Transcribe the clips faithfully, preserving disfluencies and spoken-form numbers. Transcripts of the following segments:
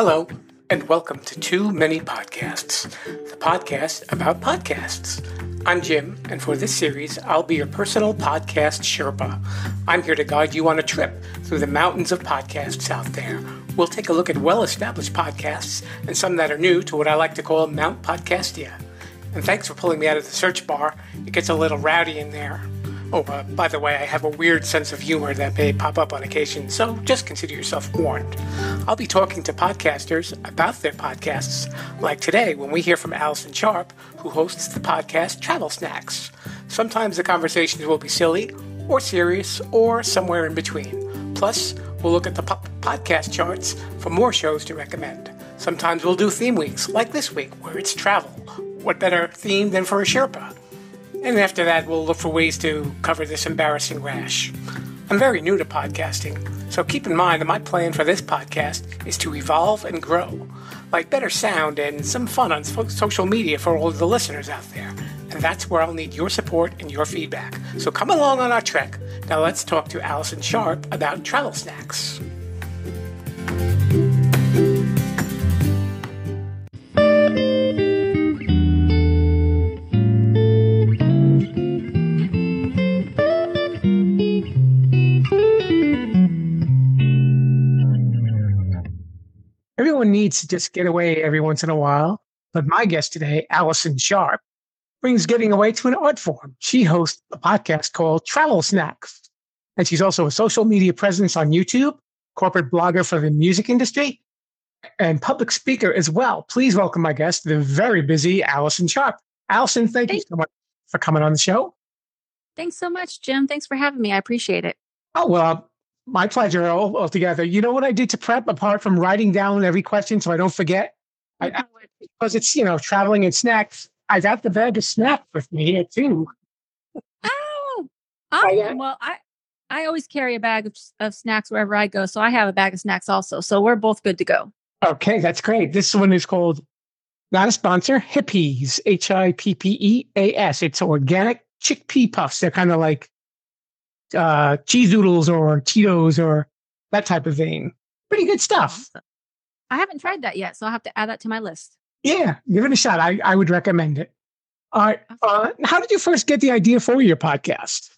Hello, and welcome to Too Many Podcasts, the podcast about podcasts. I'm Jim, and for this series, I'll be your personal podcast Sherpa. I'm here to guide you on a trip through the mountains of podcasts out there. We'll take a look at well-established podcasts and some that are new to what I like to call Mount Podcastia. And thanks for pulling me out of the search bar. It gets a little rowdy in there. Oh, uh, by the way, I have a weird sense of humor that may pop up on occasion, so just consider yourself warned. I'll be talking to podcasters about their podcasts, like today when we hear from Allison Sharp, who hosts the podcast Travel Snacks. Sometimes the conversations will be silly, or serious, or somewhere in between. Plus, we'll look at the po- podcast charts for more shows to recommend. Sometimes we'll do theme weeks, like this week, where it's travel. What better theme than for a Sherpa? And after that, we'll look for ways to cover this embarrassing rash. I'm very new to podcasting, so keep in mind that my plan for this podcast is to evolve and grow, like better sound and some fun on so- social media for all of the listeners out there. And that's where I'll need your support and your feedback. So come along on our trek. Now let's talk to Allison Sharp about Travel Snacks. Everyone needs to just get away every once in a while. But my guest today, Allison Sharp, brings getting away to an art form. She hosts a podcast called Travel Snacks. And she's also a social media presence on YouTube, corporate blogger for the music industry, and public speaker as well. Please welcome my guest, the very busy Allison Sharp. Allison, thank Thanks. you so much for coming on the show. Thanks so much, Jim. Thanks for having me. I appreciate it. Oh, well, my pleasure all, altogether. You know what I did to prep apart from writing down every question so I don't forget? I, I, because it's, you know, traveling and snacks. I got the bag of snacks with me here too. Oh, awesome. I, uh, Well, I, I always carry a bag of, of snacks wherever I go. So I have a bag of snacks also. So we're both good to go. Okay, that's great. This one is called, not a sponsor, Hippeas, H I P P E A S. It's organic chickpea puffs. They're kind of like uh, cheese doodles or Cheetos or that type of thing. Pretty good stuff. Awesome. I haven't tried that yet, so I'll have to add that to my list. Yeah, give it a shot. I, I would recommend it. All right. Uh, how did you first get the idea for your podcast?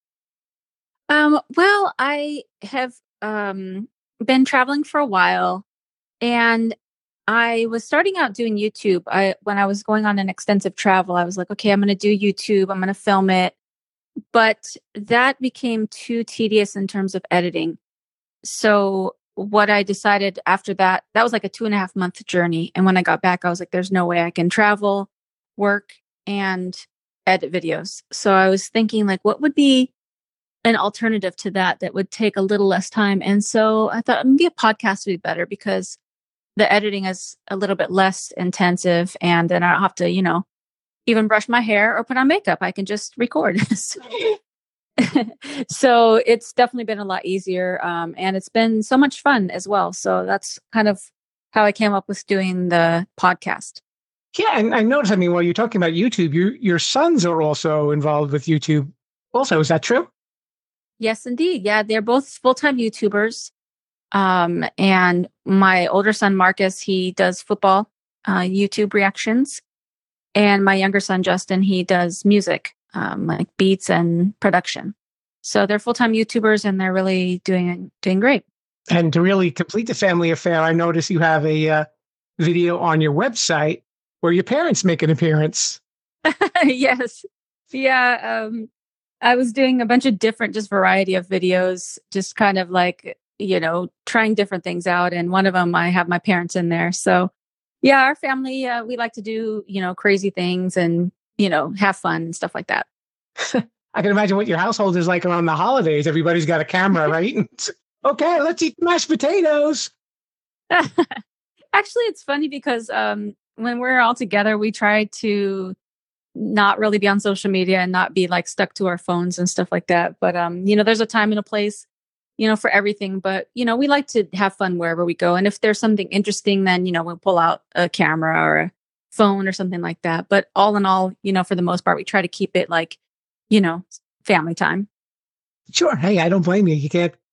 Um, well, I have um, been traveling for a while, and I was starting out doing YouTube. I when I was going on an extensive travel, I was like, okay, I'm going to do YouTube. I'm going to film it. But that became too tedious in terms of editing. So what I decided after that, that was like a two and a half month journey. And when I got back, I was like, there's no way I can travel, work, and edit videos. So I was thinking like, what would be an alternative to that that would take a little less time? And so I thought maybe a podcast would be better because the editing is a little bit less intensive. And then I don't have to, you know, even brush my hair or put on makeup. I can just record. So it's definitely been a lot easier. Um, and it's been so much fun as well. So that's kind of how I came up with doing the podcast. Yeah, and I noticed, I mean, while you're talking about YouTube, your your sons are also involved with YouTube. Also, is that true? Yes, indeed. Yeah, they're both full-time YouTubers. Um, and my older son, Marcus, he does football uh, YouTube reactions. And my younger son, Justin, he does music, um, like beats and production. So they're full-time YouTubers and they're really doing doing great. And to really complete the family affair, I notice you have a uh, video on your website where your parents make an appearance. Yes. Yeah. Um, I was doing a bunch of different, just variety of videos, just kind of like, you know, trying different things out. And one of them, I have my parents in there. So yeah, our family, uh, we like to do, you know, crazy things and, you know, have fun and stuff like that. I can imagine what your household is like around the holidays. Everybody's got a camera, right? Okay, let's eat mashed potatoes. Actually, it's funny because um, when we're all together, we try to not really be on social media and not be like stuck to our phones and stuff like that. But, um, you know, there's a time and a place, you know, for everything. But, you know, we like to have fun wherever we go. And if there's something interesting, then, you know, we'll pull out a camera or a phone or something like that. But all in all, you know, for the most part, we try to keep it like, you know, family time. Sure. Hey, I don't blame you. You can't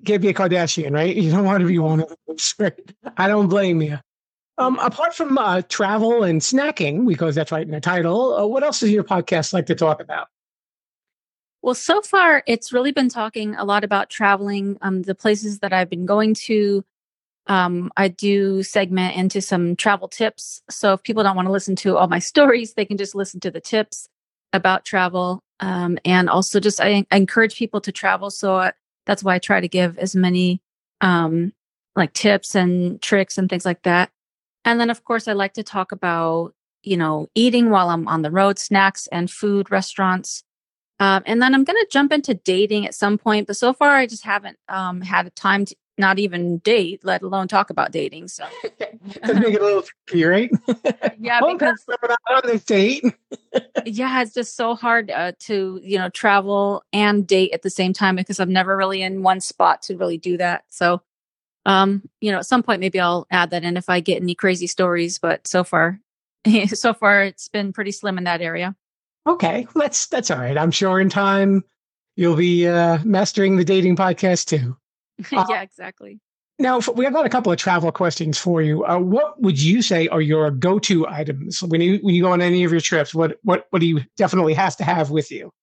can't be a Kardashian, right? You don't want to be one of those. Right? I don't blame you. Um, apart from uh, travel and snacking, because that's right in the title, uh, what else does your podcast like to talk about? Well, so far, it's really been talking a lot about traveling, um, the places that I've been going to. Um, I do segment into some travel tips. So if people don't want to listen to all my stories, they can just listen to the tips about travel. Um, and also just I, I encourage people to travel. So I, that's why I try to give as many um, like tips and tricks and things like that. And then, of course, I like to talk about, you know, eating while I'm on the road, snacks and food, restaurants. Um, and then I'm going to jump into dating at some point. But so far, I just haven't um, had a time to not even date, let alone talk about dating. So Let's make it a little tricky, right? Yeah, well, because on this date. yeah, it's just so hard uh, to, you know, travel and date at the same time because I'm never really in one spot to really do that. So, um, you know, at some point, maybe I'll add that in if I get any crazy stories. But so far, so far, it's been pretty slim in that area. Okay, that's that's all right. I'm sure in time you'll be uh, mastering the dating podcast too. Uh, yeah, exactly. Now, we have got a couple of travel questions for you. Uh, what would you say are your go-to items when you when you go on any of your trips? What what what do you definitely has to have with you?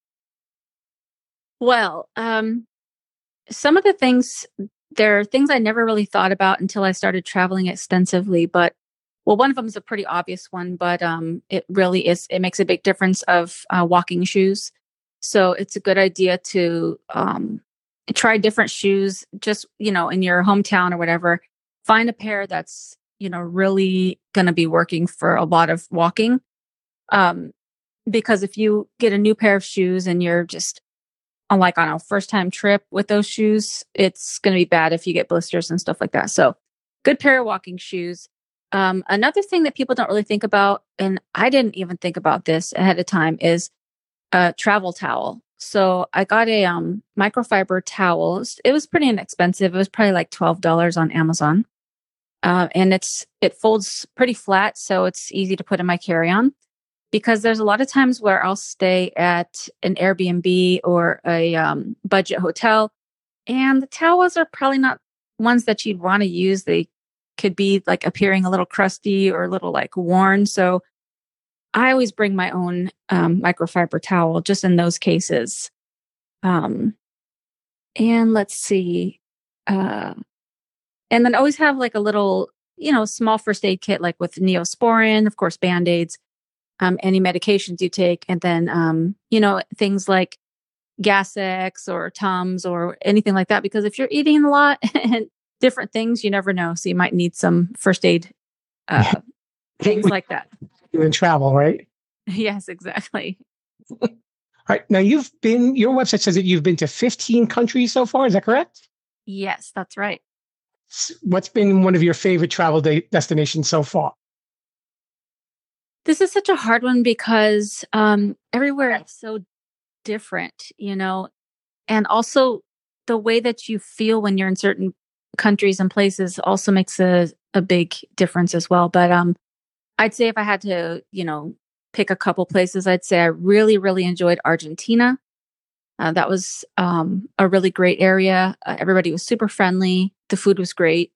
Well, um, some of the things there are things I never really thought about until I started traveling extensively. But well, one of them is a pretty obvious one, but um, it really is. It makes a big difference of uh, walking shoes. So it's a good idea to um, try different shoes, just, you know, in your hometown or whatever. Find a pair that's, you know, really going to be working for a lot of walking. Um, because if you get a new pair of shoes and you're just on like on a first time trip with those shoes, it's going to be bad if you get blisters and stuff like that. So good pair of walking shoes. Um, another thing that people don't really think about, and I didn't even think about this ahead of time, is a travel towel. So I got a um, microfiber towel. It was pretty inexpensive. It was probably like twelve dollars on Amazon. Uh, and it's it folds pretty flat, so it's easy to put in my carry-on. Because there's a lot of times where I'll stay at an Airbnb or a um, budget hotel, and the towels are probably not ones that you'd want to use. They could be like appearing a little crusty or a little like worn. So I always bring my own um, microfiber towel just in those cases. Um, and let's see. Uh, and then always have like a little, you know, small first aid kit, like with Neosporin, of course, Band-Aids, um, any medications you take. And then, um, you know, things like Gas-X or Tums or anything like that. Because if you're eating a lot and different things, you never know. So you might need some first aid uh, things like that. In travel, right? Yes, exactly. All right. Now you've been, your website says that you've been to fifteen countries so far. Is that correct? Yes, that's right. What's been one of your favorite travel de- destinations so far? This is such a hard one because um, everywhere is so different, you know, and also the way that you feel when you're in certain countries and places also makes a, a big difference as well. But um, I'd say if I had to, you know, pick a couple places, I'd say I really, really enjoyed Argentina. Uh, that was um, a really great area. Uh, everybody was super friendly. The food was great.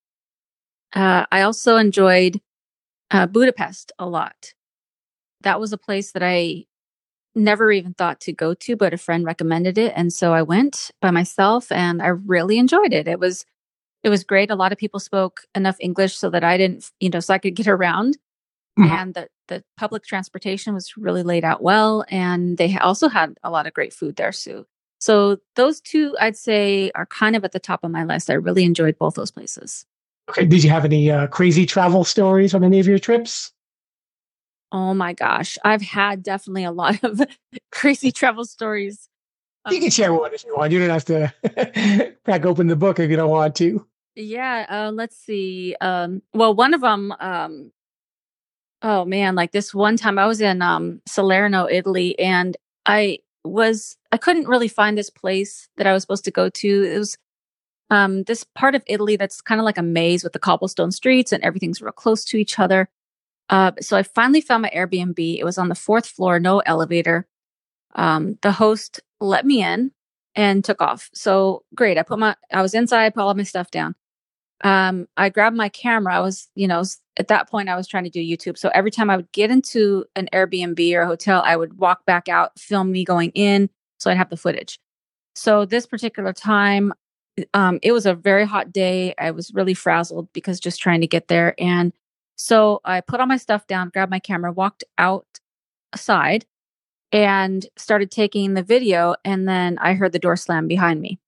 Uh, I also enjoyed uh, Budapest a lot. That was a place that I never even thought to go to, but a friend recommended it. And so I went by myself and I really enjoyed it. It was, it was great. A lot of people spoke enough English so that I didn't, you know, so I could get around. Mm-hmm. And the, the public transportation was really laid out well. And they also had a lot of great food there, too. So those two, I'd say, are kind of at the top of my list. I really enjoyed both those places. Okay. Did you have any uh, crazy travel stories on any of your trips? Oh my gosh. I've had definitely a lot of crazy travel stories. You can share one if you want. You don't have to crack open the book if you don't want to. Yeah. Uh, let's see. Um, well, one of them, um, oh man, like this one time I was in um, Salerno, Italy, and I was, I couldn't really find this place that I was supposed to go to. It was um, this part of Italy that's kind of like a maze with the cobblestone streets and everything's real close to each other. Uh, so I finally found my Airbnb. It was on the fourth floor, no elevator. Um, the host let me in and took off. So great. I put my, I was inside, put all my stuff down. Um, I grabbed my camera. I was, you know, at that point I was trying to do YouTube. So every time I would get into an Airbnb or a hotel, I would walk back out, film me going in. So I'd have the footage. So this particular time, um, it was a very hot day. I was really frazzled because just trying to get there. And so I put all my stuff down, grabbed my camera, walked outside and started taking the video. And then I heard the door slam behind me.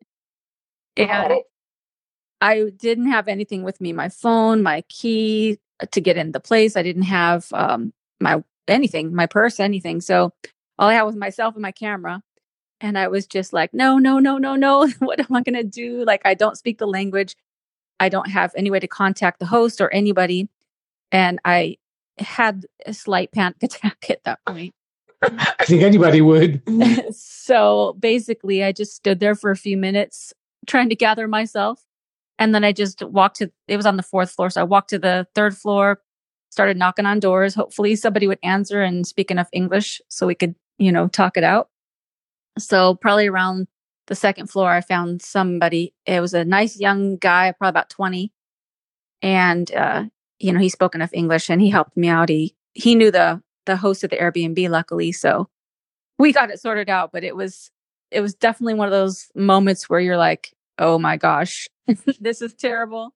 And Oh. I didn't have anything with me, my phone, my key to get in the place. I didn't have um, my anything, my purse, anything. So all I had was myself and my camera. And I was just like, no, no, no, no, no. What am I going to do? Like, I don't speak the language. I don't have any way to contact the host or anybody. And I had a slight panic attack at that point. I think anybody would. So basically, I just stood there for a few minutes trying to gather myself. And then I just walked to, it was on the fourth floor. So I walked to the third floor, started knocking on doors. Hopefully somebody would answer and speak enough English so we could, you know, talk it out. So probably around the second floor, I found somebody. It was a nice young guy, probably about twenty. And, uh, you know, he spoke enough English and he helped me out. He, he knew the, the host of the Airbnb, luckily. So we got it sorted out, but it was, it was definitely one of those moments where you're like, oh my gosh, this is terrible.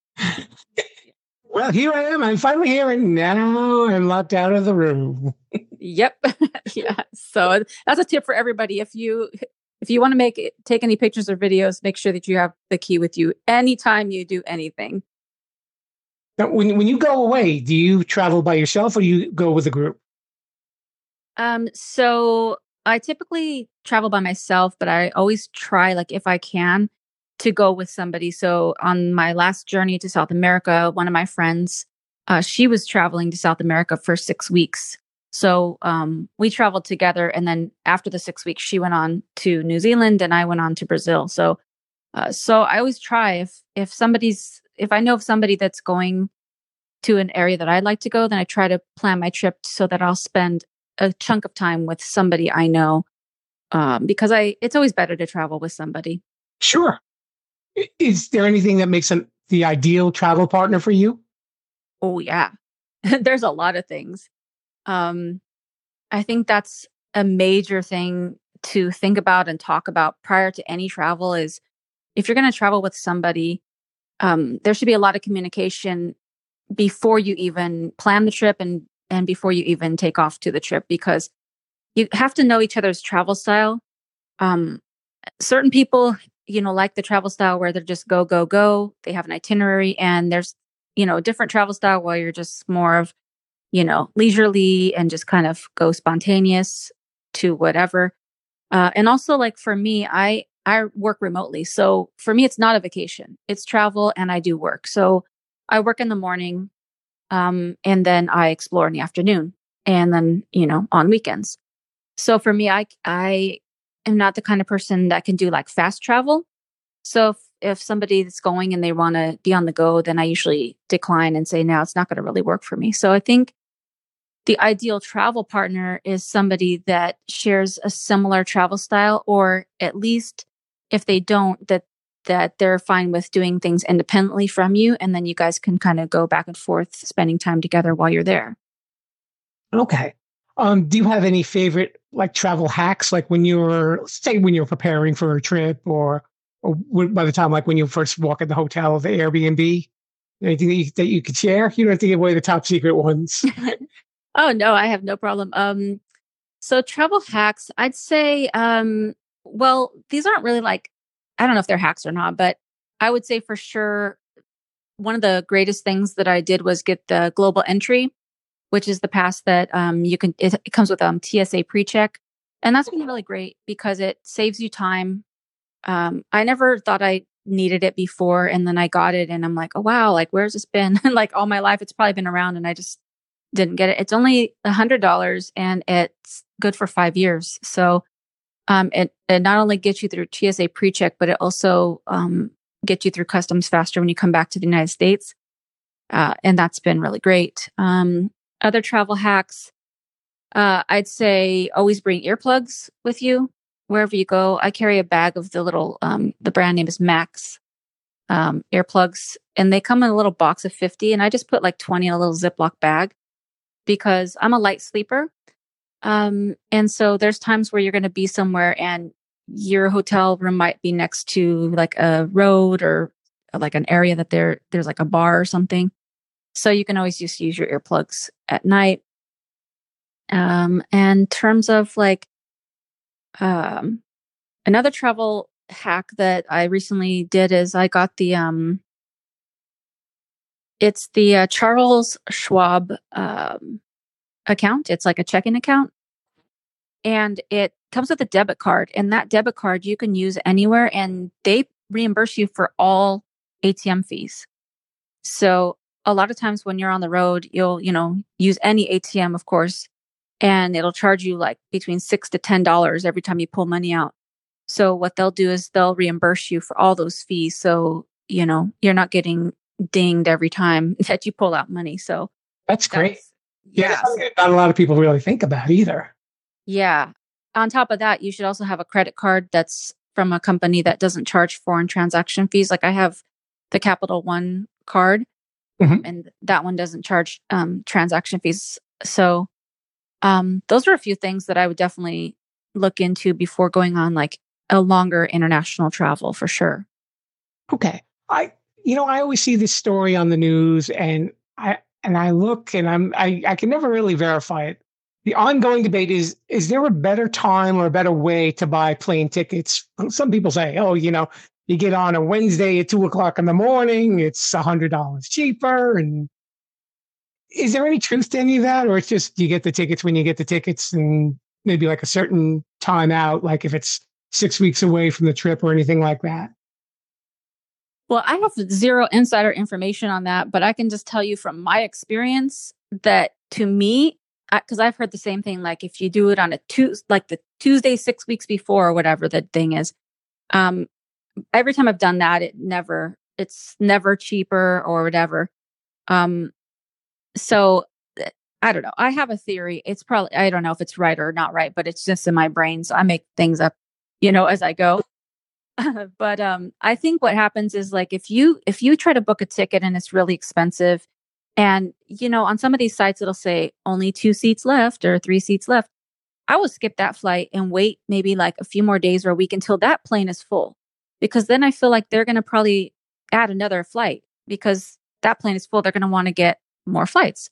Well, here I am. I'm finally here, and now I'm locked out of the room. Yep. Yeah. So that's a tip for everybody. If you if you want to make it, take any pictures or videos, make sure that you have the key with you anytime you do anything. Now, when when you go away, do you travel by yourself or do you go with a group? Um. So I typically travel by myself, but I always try, like if I can, to go with somebody. So on my last journey to South America, one of my friends, uh, she was traveling to South America for six weeks. So um, we traveled together. And then after the six weeks, she went on to New Zealand and I went on to Brazil. So uh, so I always try if if somebody's, if I know of somebody that's going to an area that I'd like to go, then I try to plan my trip so that I'll spend a chunk of time with somebody I know, um, because I it's always better to travel with somebody. Sure. I- Is there anything that makes an, the ideal travel partner for you? Oh yeah. There's a lot of things. Um, I think that's a major thing to think about and talk about prior to any travel is if you're going to travel with somebody, um, there should be a lot of communication before you even plan the trip and, and before you even take off to the trip, because you have to know each other's travel style. Um, certain people, you know, like the travel style where they're just go, go, go. They have an itinerary, and there's, you know, a different travel style where you're just more of, you know, leisurely and just kind of go spontaneous to whatever. Uh, and also, like for me, I I work remotely, so for me, it's not a vacation; it's travel, and I do work. So I work in the morning, um, and then I explore in the afternoon, and then you know on weekends. So for me, I I am not the kind of person that can do like fast travel. So if, if somebody is going and they want to be on the go, then I usually decline and say, no, it's not going to really work for me. So I think the ideal travel partner is somebody that shares a similar travel style, or at least if they don't, that that they're fine with doing things independently from you. And then you guys can kind of go back and forth, spending time together while you're there. Okay. Um, do you have any favorite like travel hacks, like when you're, say, when you're preparing for a trip, or or when- by the time, like when you first walk in the hotel or the Airbnb? Anything that you, that you could share? You don't have to give away the top secret ones. Oh no, I have no problem. Um, so travel hacks, I'd say, um, well, these aren't really like, I don't know if they're hacks or not, but I would say for sure, one of the greatest things that I did was get the global entry, which is the pass that um, you can, it, it comes with um, T S A pre-check. And that's been really great because it saves you time. Um, I never thought I needed it before. And then I got it and I'm like, oh, wow, like, where's this been? Like all my life, it's probably been around and I just didn't get it. It's only a hundred dollars and it's good for five years. So um, it, it not only gets you through T S A pre-check, but it also um, gets you through customs faster when you come back to the United States. Uh, and that's been really great. Um, other travel hacks, uh, I'd say always bring earplugs with you. wherever you go. I carry a bag of the little, um, the brand name is Max um, earplugs, and they come in a little box of fifty, and I just put like twenty in a little Ziploc bag because I'm a light sleeper. Um, and so there's times where you're going to be somewhere and your hotel room might be next to like a road or like an area that there, there's like a bar or something. So you can always just use your earplugs at night. Um, and in terms of like, um, another travel hack that I recently did is I got the, um, it's the uh, Charles Schwab, um, account. It's like a checking account, and it comes with a debit card, and that debit card you can use anywhere, and they reimburse you for all A T M fees. So a lot of times when you're on the road, you'll, you know, use any A T M, of course, and it'll charge you like between six to ten dollars every time you pull money out. So what they'll do is they'll reimburse you for all those fees. So, you know, you're not getting dinged every time that you pull out money. So That's great. that's, Yeah, yeah. that's something that not a lot of people really think about either. Yeah. On top of that, you should also have a credit card that's from a company that doesn't charge foreign transaction fees. Like I have the Capital One card, Mhm. and that one doesn't charge um, transaction fees. So um, those are a few things that I would definitely look into before going on like a longer international travel for sure. Okay. I, you know, I always see this story on the news, and I and I look, and I'm I, I can never really verify it. The ongoing debate is: is there a better time or a better way to buy plane tickets? Some people say, oh, you know, you get on a Wednesday at two o'clock in the morning, it's a hundred dollars cheaper. And is there any truth to any of that, or it's just you get the tickets when you get the tickets, and maybe like a certain time out, like if it's six weeks away from the trip or anything like that? Well, I have zero insider information on that, but I can just tell you from my experience that to me, because I've heard the same thing, like if you do it on a Tuesday, like the Tuesday six weeks before or whatever the thing is, um, every time I've done that, it never, it's never cheaper or whatever. Um, so th- I don't know. I have a theory. It's probably, I don't know if it's right or not right, but it's just in my brain. So I make things up, you know, as I go. But um, I think what happens is like if you if you try to book a ticket and it's really expensive, and you know on some of these sites it'll say only two seats left or three seats left, I will skip that flight and wait maybe like a few more days or a week until that plane is full, because then I feel like they're going to probably add another flight because that plane is full. They're going to want to get more flights.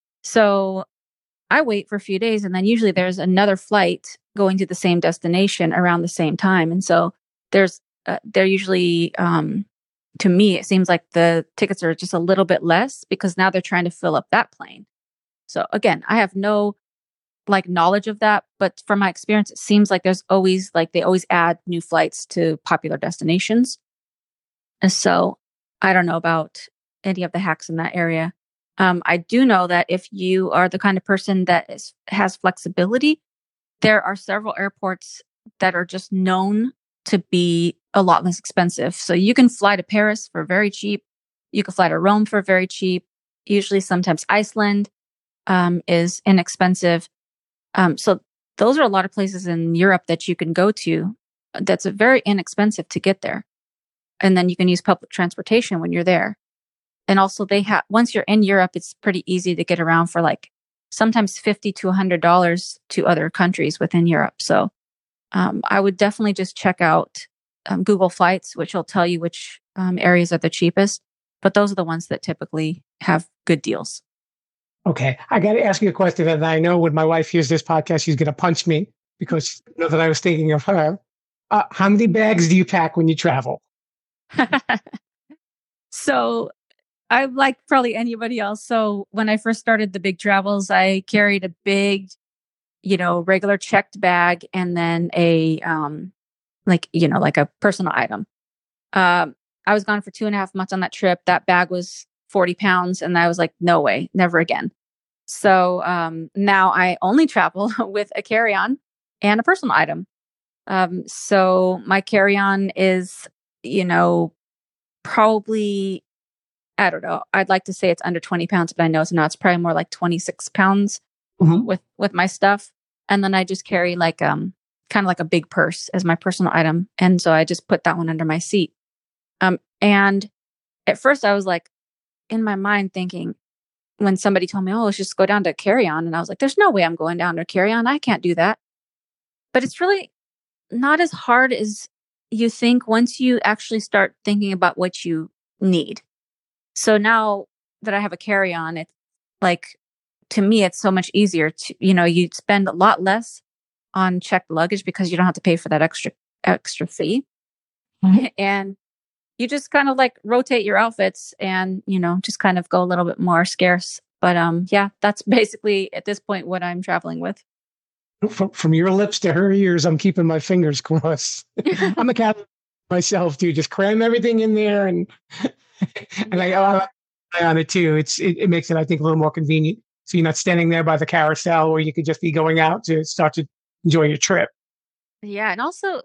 So I wait for a few days, and then usually there's another flight going to the same destination around the same time, and so there's uh, they're usually um, to me it seems like the tickets are just a little bit less because now they're trying to fill up that plane. So again, I have no like knowledge of that, but from my experience, it seems like there's always like they always add new flights to popular destinations, and so I don't know about any of the hacks in that area. Um, I do know that if you are the kind of person that is, has flexibility, there are several airports that are just known to be a lot less expensive. So you can fly to Paris for very cheap. You can fly to Rome for very cheap. Usually, sometimes Iceland um, is inexpensive. Um, so those are a lot of places in Europe that you can go to. That's very inexpensive to get there, and then you can use public transportation when you're there. And also, they have once you're in Europe, it's pretty easy to get around for like sometimes fifty to a hundred dollars to other countries within Europe. So um, I would definitely just check out um, Google Flights, which will tell you which um, areas are the cheapest. But those are the ones that typically have good deals. Okay, I got to ask you a question, and I know when my wife hears this podcast, she's going to punch me because she knows that I was thinking of her. Uh, how many bags do you pack when you travel? So I'm like probably anybody else. So when I first started the big travels, I carried a big, you know, regular checked bag and then a, um, like, you know, like a personal item. Um, I was gone for two and a half months on that trip. That bag was forty pounds. And I was like, no way, never again. So, um, now I only travel with a carry-on and a personal item. Um, so my carry-on is, you know, probably, I don't know. I'd like to say it's under twenty pounds, but I know it's not. It's probably more like twenty-six pounds Mhm. with, with my stuff. And then I just carry like, um, kind of like a big purse as my personal item. And so I just put that one under my seat. Um, and at first I was like in my mind thinking, when somebody told me, oh, let's just go down to carry-on. And I was like, there's no way I'm going down to carry-on. I can't do that. But it's really not as hard as you think once you actually start thinking about what you need. So now that I have a carry-on, it's like, to me, it's so much easier to, you know, you spend a lot less on checked luggage because you don't have to pay for that extra, extra fee. Mm-hmm. And you just kind of like rotate your outfits and, you know, just kind of go a little bit more scarce. But um, yeah, that's basically at this point what I'm traveling with. From, from your lips to her ears, I'm keeping my fingers crossed. I'm a cat myself too. Just cram everything in there, and and I eye on it too. It's it, it makes it, I think, a little more convenient. So you're not standing there by the carousel, or you could just be going out to start to enjoy your trip. Yeah, and also,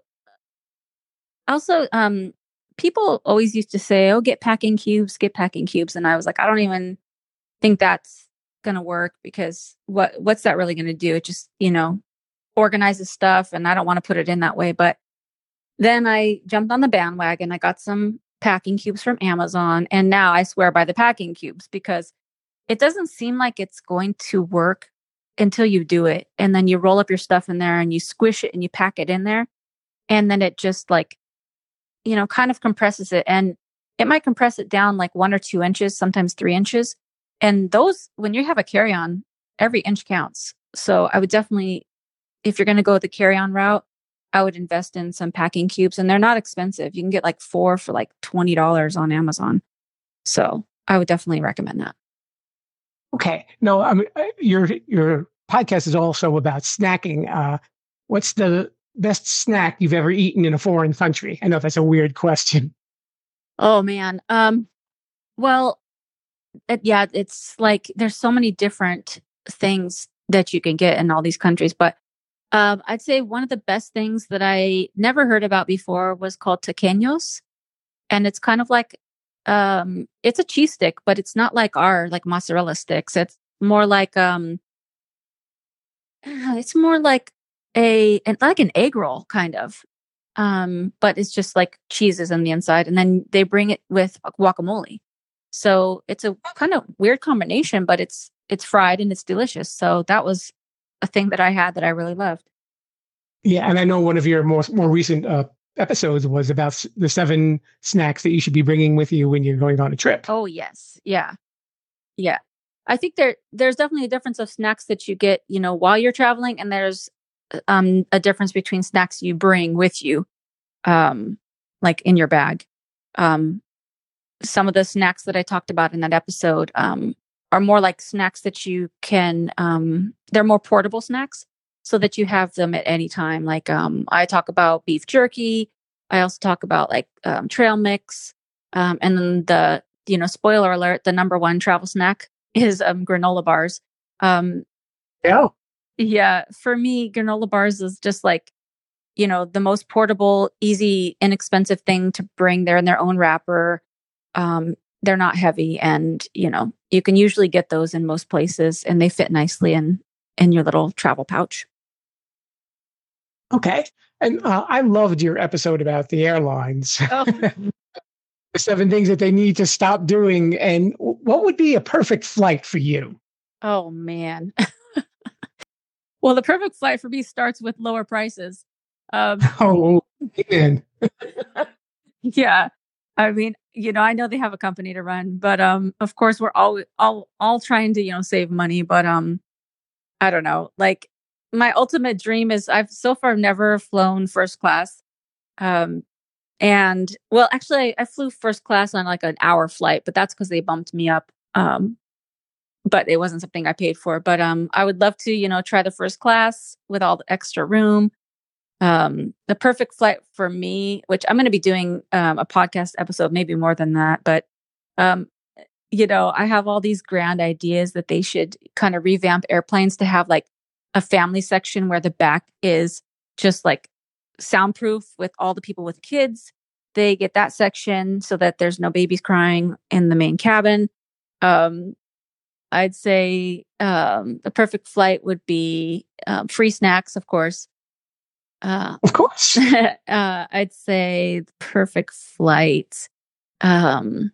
also, um, people always used to say, "Oh, get packing cubes, get packing cubes," and I was like, I don't even think that's gonna work, because what what's that really gonna do? It just, you know, organizes stuff, and I don't want to put it in that way. But then I jumped on the bandwagon. I got some packing cubes from Amazon, and now I swear by the packing cubes, because it doesn't seem like it's going to work until you do it. And then you roll up your stuff in there and you squish it and you pack it in there. And then it just like, you know, kind of compresses it. And it might compress it down like one or two inches, sometimes three inches. And those, when you have a carry-on, every inch counts. So I would definitely, if you're going to go the carry-on route, I would invest in some packing cubes, and they're not expensive. You can get like four for like twenty dollars on Amazon. So I would definitely recommend that. Okay. No, I mean, your, your podcast is also about snacking. Uh, what's the best snack you've ever eaten in a foreign country? I know that's a weird question. Oh man. Um, well, it, yeah, it's like, there's so many different things that you can get in all these countries, but Um, I'd say one of the best things that I never heard about before was called tequeños. And it's kind of like, um, it's a cheese stick, but it's not like our, like mozzarella sticks. It's more like, um, it's more like a, like an egg roll kind of. Um, but it's just like cheeses on the inside. And then they bring it with guacamole. So it's a kind of weird combination, but it's, it's fried and it's delicious. So that was a thing that I had that I really loved. Yeah, and I know one of your more more recent uh, episodes was about s- the seven snacks that you should be bringing with you when you're going on a trip. Oh yes, yeah, yeah. I think there there's definitely a difference of snacks that you get, you know, while you're traveling, and there's um a difference between snacks you bring with you, um, like in your bag. Um, some of the snacks that I talked about in that episode, um, are more like snacks that you can, um, they're more portable snacks so that you have them at any time. Like, um, I talk about beef jerky. I also talk about like, um, trail mix. Um, and then the, you know, spoiler alert, the number one travel snack is, um, granola bars. Um, Yeah. yeah, for me, granola bars is just like, you know, the most portable, easy, inexpensive thing to bring. They're in their own wrapper. Um, they're not heavy, and you know, you can usually get those in most places, and they fit nicely in in your little travel pouch. Okay. And uh, I loved your episode about the airlines. Oh. The seven things that they need to stop doing. And what would be a perfect flight for you? Oh man. Well, the perfect flight for me starts with lower prices. Um, Oh, man. yeah. I mean, you know, I know they have a company to run, but um, of course, we're all all all trying to, you know, save money. But um, I don't know. Like, my ultimate dream is, I've so far never flown first class. Um, and well, actually, I, I flew first class on like an hour flight, but that's because they bumped me up. Um, but it wasn't something I paid for. But um, I would love to, you know, try the first class with all the extra room. Um, the perfect flight for me, which I'm going to be doing um, a podcast episode, maybe more than that, but um, you know, I have all these grand ideas that they should kind of revamp airplanes to have like a family section where the back is just like soundproof with all the people with kids. They get that section so that there's no babies crying in the main cabin. Um, I'd say um, the perfect flight would be um, free snacks, of course. Uh, of course. uh, I'd say the perfect flight. Um,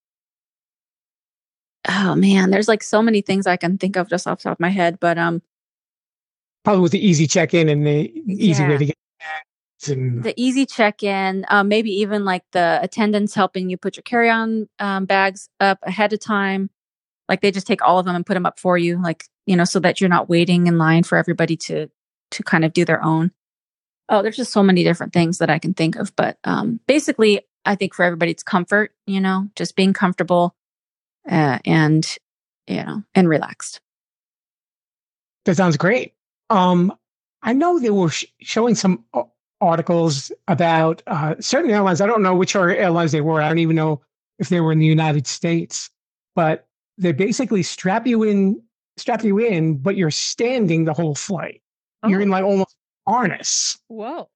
oh man, there's like so many things I can think of just off the top of my head, but um, Probably with the easy check-in and the easy way yeah, to get and the easy check-in, um, maybe even like the attendants helping you put your carry-on um, bags up ahead of time. Like they just take all of them and put them up for you, like, you know, so that you're not waiting in line for everybody to to kind of do their own. Oh, there's just so many different things that I can think of, but um, basically, I think for everybody, it's comfort. You know, just being comfortable uh, and you know and relaxed. that sounds great. Um, I know they were sh- showing some o- articles about uh, certain airlines. I don't know which are airlines they were. I don't even know if they were in the United States, but they basically strap you in, strap you in, but you're standing the whole flight. Oh. You're in like almost harness. Whoa.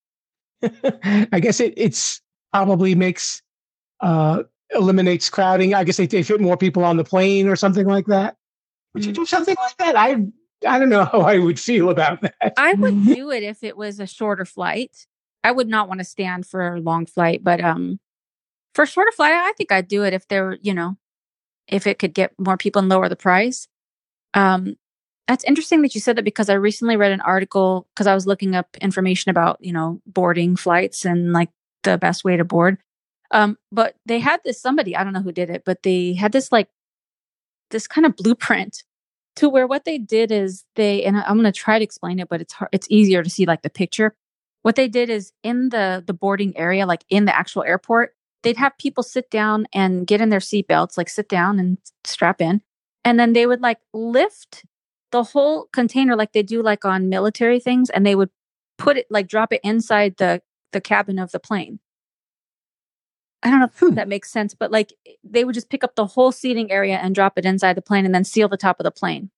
I guess it it's probably makes uh, eliminates crowding. I guess they, they fit more people on the plane or something like that. Would you do something like that? I I don't know how I would feel about that. I would do it if it was a shorter flight. I would not want to stand for a long flight, but um, for a shorter flight, I think I'd do it if there were, you know, if it could get more people and lower the price. Um, that's interesting that you said that because I recently read an article because I was looking up information about, you know, boarding flights and like the best way to board. Um, but they had this somebody, I don't know who did it, but they had this like this kind of blueprint to where what they did is they, and I'm going to try to explain it, but it's hard, it's easier to see like the picture. What they did is in the the boarding area, like in the actual airport, they'd have people sit down and get in their seatbelts, like sit down and strap in. And then they would like lift the whole container like they do like on military things. And they would put it, like drop it inside the, the cabin of the plane. I don't know if Hmm. that makes sense, but like they would just pick up the whole seating area and drop it inside the plane and then seal the top of the plane.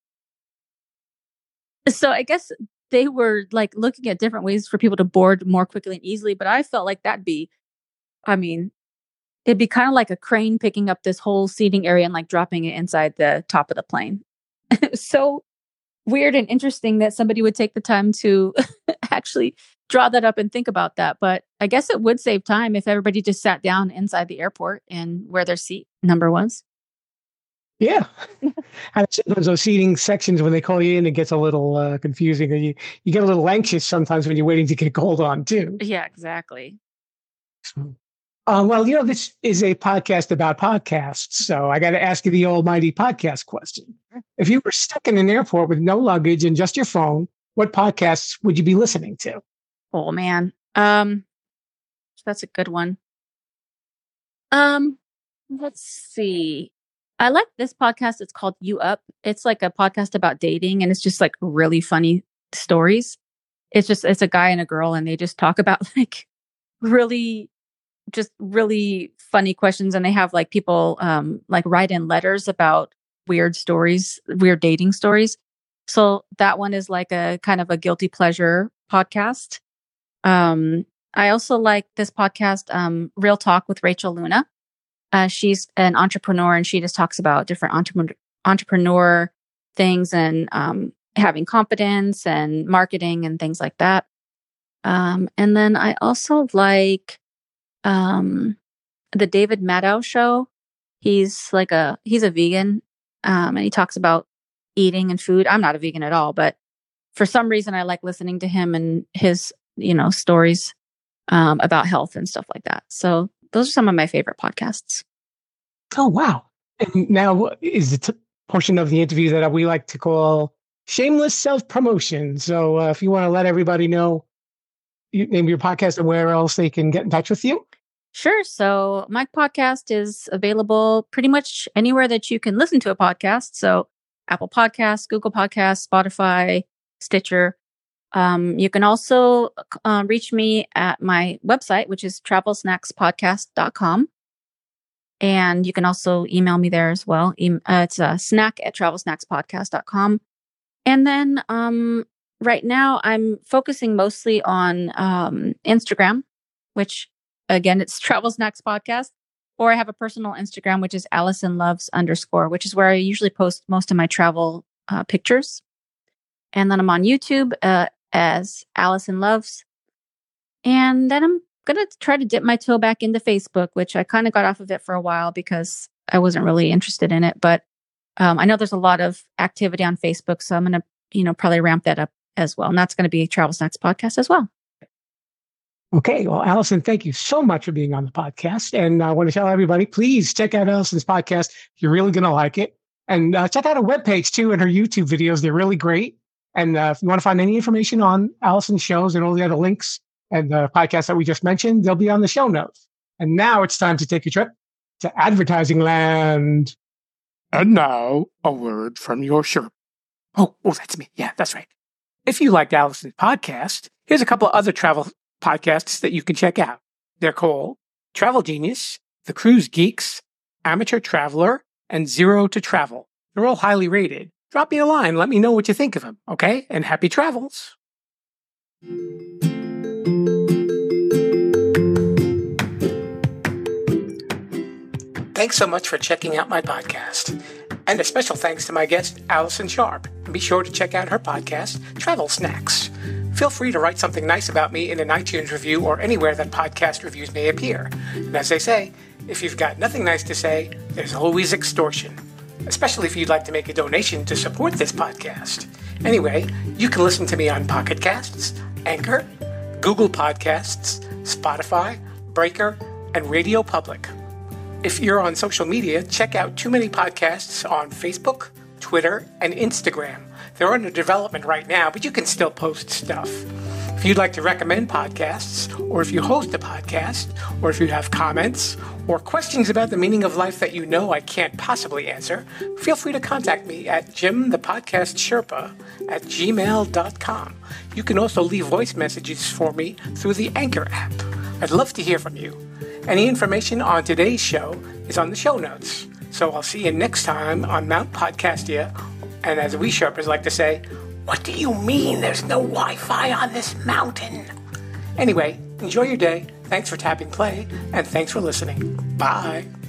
So I guess they were like looking at different ways for people to board more quickly and easily. But I felt like that'd be, I mean, it'd be kind of like a crane picking up this whole seating area and like dropping it inside the top of the plane. So weird and interesting that somebody would take the time to actually draw that up and think about that. But I guess it would save time if everybody just sat down inside the airport and where their seat number was. Yeah. And sometimes those seating sections, when they call you in, it gets a little uh, confusing. Or you, you get a little anxious sometimes when you're waiting to get called on, too. Yeah, exactly. So, uh, well, you know, this is a podcast about podcasts. So I got to ask you the almighty podcast question. If you were stuck in an airport with no luggage and just your phone, what podcasts would you be listening to? Oh man. Um that's a good one. Um let's see. I like this podcast. It's called You Up. It's like a podcast about dating and it's just like really funny stories. It's just it's a guy and a girl and they just talk about like really just really funny questions and they have like people um like write in letters about weird stories, weird dating stories. So that one is like a kind of a guilty pleasure podcast. Um, I also like this podcast, um, Real Talk with Rachel Luna. Uh, she's an entrepreneur and she just talks about different entre- entrepreneur things and um, having confidence and marketing and things like that. Um, and then I also like um, the David Maddow show. He's like a he's a vegan um, and he talks about eating and food. I'm not a vegan at all, but for some reason I like listening to him and his, you know, stories um, about health and stuff like that. So those are some of my favorite podcasts. Oh, wow. And now is the t- portion of the interview that we like to call shameless self-promotion. So uh, if you want to let everybody know, you name your podcast and where else they can get in touch with you. Sure. So my podcast is available pretty much anywhere that you can listen to a podcast. So Apple Podcasts, Google Podcasts, Spotify, Stitcher. Um, you can also uh, reach me at my website, which is travel snacks podcast dot com. And you can also email me there as well. E- uh, it's uh, snack at travel snacks podcast dot com. And then um, right now I'm focusing mostly on um, Instagram, which again, it's Travel Snacks Podcast. Or I have a personal Instagram, which is Allison Loves underscore, which is where I usually post most of my travel uh, pictures. And then I'm on YouTube uh, as Allison Loves. And then I'm going to try to dip my toe back into Facebook, which I kind of got off of it for a while because I wasn't really interested in it. But um, I know there's a lot of activity on Facebook, so I'm going to, you know, probably ramp that up as well. And that's going to be a Travel Snacks podcast as well. Okay. Well, Allison, thank you so much for being on the podcast. And I want to tell everybody, please check out Allison's podcast. You're really going to like it. And uh, check out her webpage too and her YouTube videos. They're really great. And uh, if you want to find any information on Allison's shows and all the other links and the podcast that we just mentioned, they'll be on the show notes. And now it's time to take a trip to advertising land. And now a word from your Sherpa. Oh, oh, that's me. Yeah, that's right. If you liked Allison's podcast, here's a couple of other travel podcasts that you can check out. They're called Travel Genius, The Cruise Geeks, Amateur Traveler, and Zero to Travel. They're all highly rated. Drop me a line. Let me know what you think of them, okay? And happy travels. Thanks so much for checking out my podcast. And a special thanks to my guest, Allison Sharp. And be sure to check out her podcast, Travel Snacks. Feel free to write something nice about me in an iTunes review or anywhere that podcast reviews may appear. And as they say, if you've got nothing nice to say, there's always extortion. Especially if you'd like to make a donation to support this podcast. Anyway, you can listen to me on Pocket Casts, Anchor, Google Podcasts, Spotify, Breaker, and Radio Public. If you're on social media, check out Too Many Podcasts on Facebook, Twitter, and Instagram. They're under development right now, but you can still post stuff. If you'd like to recommend podcasts, or if you host a podcast, or if you have comments, or questions about the meaning of life that you know I can't possibly answer, feel free to contact me at jim the podcast sherpa at gmail dot com. You can also leave voice messages for me through the Anchor app. I'd love to hear from you. Any information on today's show is on the show notes. So I'll see you next time on Mount Podcastia. And as we Sherpas like to say, what do you mean there's no Wi-Fi on this mountain? Anyway, enjoy your day. Thanks for tapping play, and thanks for listening. Bye.